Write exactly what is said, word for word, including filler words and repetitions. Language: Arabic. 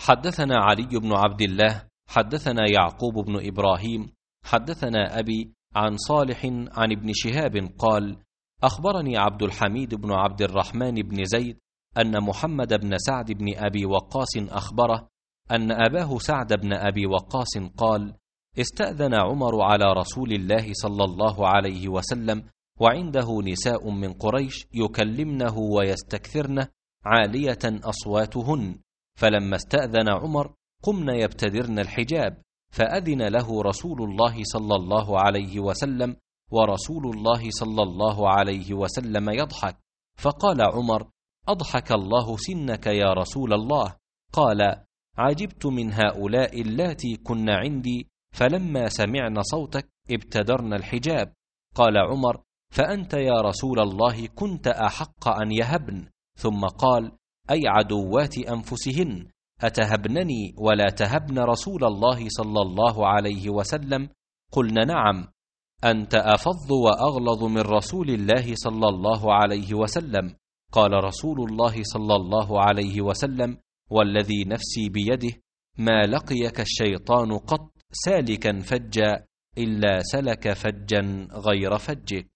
حدثنا علي بن عبد الله حدثنا يعقوب بن إبراهيم حدثنا أبي عن صالح عن ابن شهاب قال: أخبرني عبد الحميد بن عبد الرحمن بن زيد أن محمد بن سعد بن أبي وقاص أخبره أن أباه سعد بن أبي وقاص قال: استأذن عمر على رسول الله صلى الله عليه وسلم وعنده نساء من قريش يكلمنه ويستكثرنه عالية أصواتهن، فلما استأذن عمر قمن يبتدرن الحجاب، فأذن له رسول الله صلى الله عليه وسلم ورسول الله صلى الله عليه وسلم يضحك، فقال عمر: أضحك الله سنك يا رسول الله. قال: عجبت من هؤلاء اللاتي كن عندي فلما سمعن صوتك ابتدرن الحجاب. قال عمر: فأنت يا رسول الله كنت أحق أن يهبن. ثم قال: أي عدوات أنفسهن، أتهبنني ولا تهبن رسول الله صلى الله عليه وسلم؟ قلنا: نعم، أنت أفظ وأغلظ من رسول الله صلى الله عليه وسلم. قال رسول الله صلى الله عليه وسلم: والذي نفسي بيده ما لقيك الشيطان قط سالكا فجا إلا سلك فجا غير فجك.